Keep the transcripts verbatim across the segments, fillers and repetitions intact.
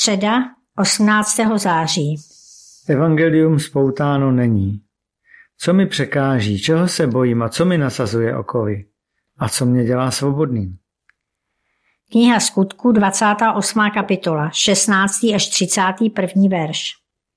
Středa, osmnáctého září. Evangelium spoutáno není. Co mi překáží, čeho se bojím a co mi nasazuje okovy? A co mě dělá svobodným? Kniha Skutků, dvacátá osmá kapitola, šestnáctý až třicátý první verš.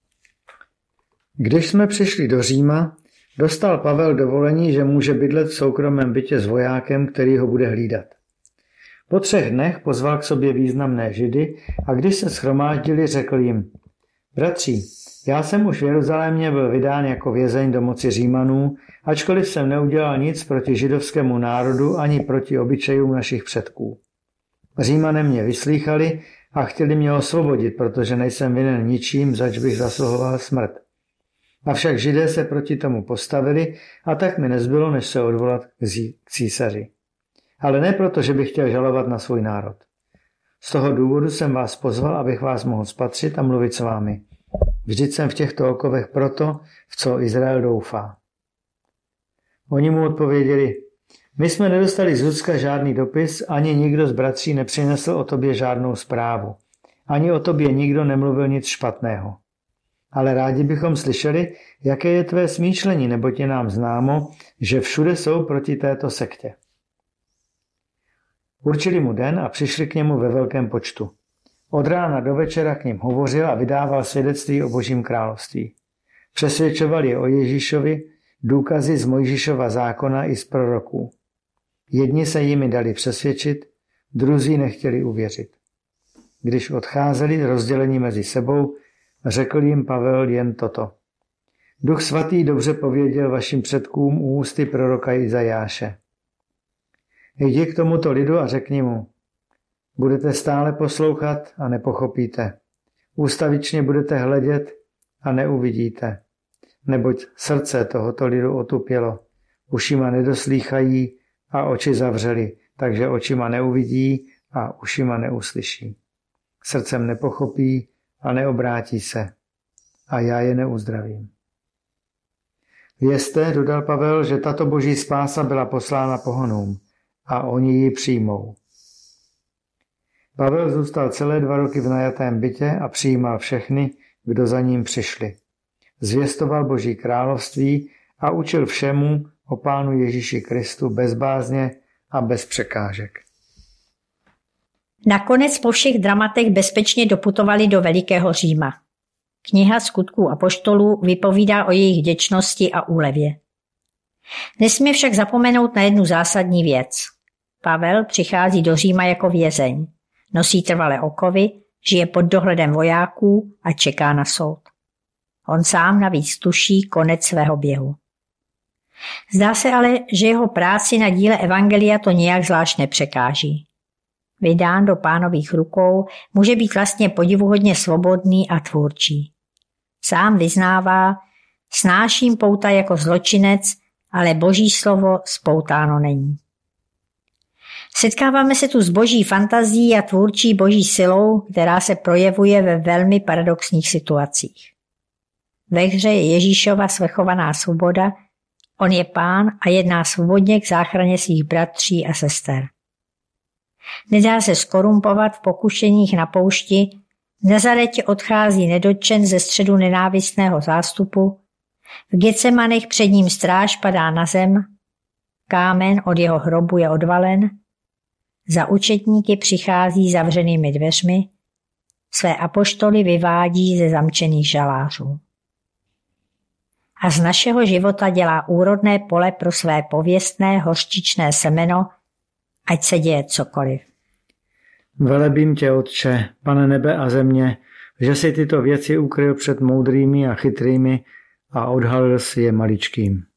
Když jsme přišli do Říma, dostal Pavel dovolení, že může bydlet v soukromém bytě s vojákem, který ho bude hlídat. Po třech dnech pozval k sobě významné Židy a když se shromáždili, řekl jim: Bratři, já jsem už v Jeruzalémě byl vydán jako vězeň do moci Římanů, ačkoliv jsem neudělal nic proti židovskému národu ani proti obyčejům našich předků. Římané mě vyslýchali a chtěli mě osvobodit, protože nejsem vinen ničím, zač bych zasluhoval smrt. Avšak Židé se proti tomu postavili a tak mi nezbylo, než se odvolat k císaři. Ale ne proto, že bych chtěl žalovat na svůj národ. Z toho důvodu jsem vás pozval, abych vás mohl spatřit a mluvit s vámi. Vždyť jsem v těchto okovech proto, v co Izrael doufá. Oni mu odpověděli: My jsme nedostali z Judska žádný dopis, ani nikdo z bratří nepřinesl o tobě žádnou zprávu. Ani o tobě nikdo nemluvil nic špatného. Ale rádi bychom slyšeli, jaké je tvé smýšlení, neboť je nám známo, že všude jsou proti této sektě. Určili mu den a přišli k němu ve velkém počtu. Od rána do večera k ním hovořil a vydával svědectví o Božím království. Přesvědčoval je o Ježíšovi, důkazy z Mojžíšova zákona i z proroků. Jedni se jimi dali přesvědčit, druzí nechtěli uvěřit. Když odcházeli rozdělení mezi sebou, řekl jim Pavel jen toto: Duch svatý dobře pověděl vašim předkům ústy proroka Izajáše. Jdi k tomuto lidu a řekni mu: Budete stále poslouchat a nepochopíte. Ústavičně budete hledět a neuvidíte. Neboť srdce tohoto lidu otupělo. Ušima nedoslýchají a oči zavřeli, takže očima neuvidí a ušima neuslyší. Srdcem nepochopí a neobrátí se. A já je neuzdravím. Vězte, dodal Pavel, že tato boží spása byla poslána pohanům a oni ji přijmou. Pavel zůstal celé dva roky v najatém bytě a přijímal všechny, kdo za ním přišli. Zvěstoval Boží království a učil všemu o Pánu Ježíši Kristu bez bázně a bez překážek. Nakonec po všech dramatech bezpečně doputovali do velikého Říma. Kniha Skutků apoštolů vypovídá o jejich vděčnosti a úlevě. Nesmíme však zapomenout na jednu zásadní věc. Pavel přichází do Říma jako vězeň, nosí trvalé okovy, žije pod dohledem vojáků a čeká na soud. On sám navíc tuší konec svého běhu. Zdá se ale, že jeho práci na díle evangelia to nějak zvlášť nepřekáží. Vydán do Pánových rukou, může být vlastně podivuhodně svobodný a tvůrčí. Sám vyznává: Snáším pouta jako zločinec, ale Boží slovo spoutáno není. Setkáváme se tu s boží fantazí a tvůrčí boží silou, která se projevuje ve velmi paradoxních situacích. Ve hře je Ježíšova svrchovaná svoboda, on je Pán a jedná svobodně k záchraně svých bratří a sester. Nedá se skorumpovat v pokušeních na poušti, v Nazaretě odchází nedotčen ze středu nenávistného zástupu, v Getsemanech před ním stráž padá na zem, kámen od jeho hrobu je odvalen, za učetníky přichází zavřenými dveřmi, své apoštoly vyvádí ze zamčených žalářů. A z našeho života dělá úrodné pole pro své pověstné hořčičné semeno, ať se děje cokoliv. Velebím tě, Otče, Pane nebe a země, že si tyto věci ukryl před moudrými a chytrými a odhalil si je maličkým.